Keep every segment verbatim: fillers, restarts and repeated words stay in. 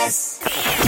S.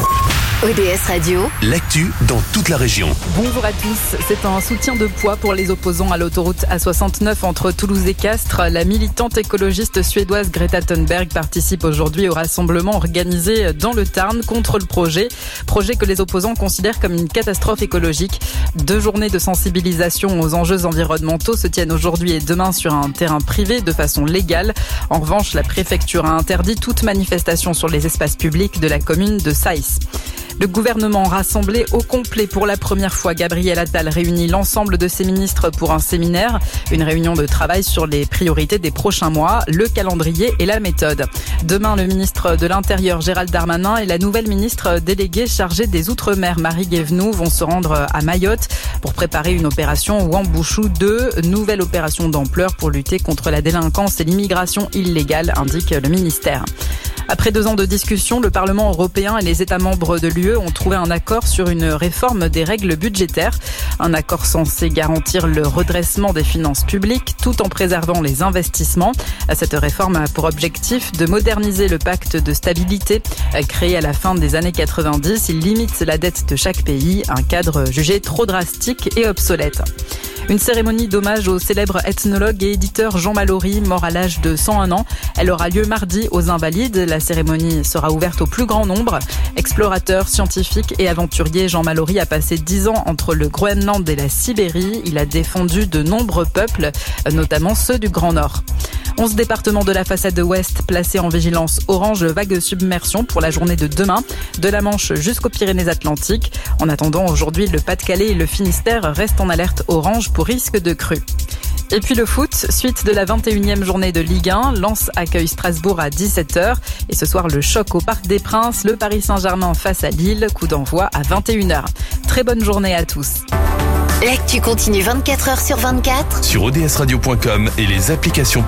O D S Radio, l'actu dans toute la région. Bonjour à tous. C'est un soutien de poids pour les opposants à l'autoroute A soixante-neuf entre Toulouse et Castres. La militante écologiste suédoise Greta Thunberg participe aujourd'hui au rassemblement organisé dans le Tarn contre le projet. Projet que les opposants considèrent comme une catastrophe écologique. Deux journées de sensibilisation aux enjeux environnementaux se tiennent aujourd'hui et demain sur un terrain privé de façon légale. En revanche, la préfecture a interdit toute manifestation sur les espaces publics de la commune de Saïs. Le gouvernement rassemblé au complet pour la première fois. Gabriel Attal réunit l'ensemble de ses ministres pour un séminaire, une réunion de travail sur les priorités des prochains mois, le calendrier et la méthode. Demain, le ministre de l'Intérieur Gérald Darmanin et la nouvelle ministre déléguée chargée des Outre-mer Marie Guévenoux vont se rendre à Mayotte pour préparer une opération Wambouchou deux, nouvelle opération d'ampleur pour lutter contre la délinquance et l'immigration illégale, indique le ministère. Après deux ans de discussion, le Parlement européen et les États membres de l'U E ont trouvé un accord sur une réforme des règles budgétaires. Un accord censé garantir le redressement des finances publiques tout en préservant les investissements. Cette réforme a pour objectif de moderniser le pacte de stabilité. Créé à la fin des années quatre-vingt-dix, il limite la dette de chaque pays, un cadre jugé trop drastique et obsolète. Une cérémonie d'hommage au célèbre ethnologue et éditeur Jean Mallory, mort à l'âge de cent un ans. Elle aura lieu mardi aux Invalides. La cérémonie sera ouverte au plus grand nombre. Explorateur, scientifique et aventurier, Jean Mallory a passé dix ans entre le Groenland et la Sibérie. Il a défendu de nombreux peuples, notamment ceux du Grand Nord. onze départements de la façade ouest placés en vigilance orange vague submersion pour la journée de demain, de la Manche jusqu'aux Pyrénées-Atlantiques. En attendant, aujourd'hui, le Pas-de-Calais et le Finistère restent en alerte orange pour risque de crue. Et puis le foot, suite de la vingt et unième journée de Ligue un, Lens accueille Strasbourg à dix-sept heures. Et ce soir, le choc au Parc des Princes, le Paris Saint-Germain face à Lille, coup d'envoi à vingt et une heures. Très bonne journée à tous. L'actu continue vingt-quatre heures sur vingt-quatre Sur o d s radio point com et les applications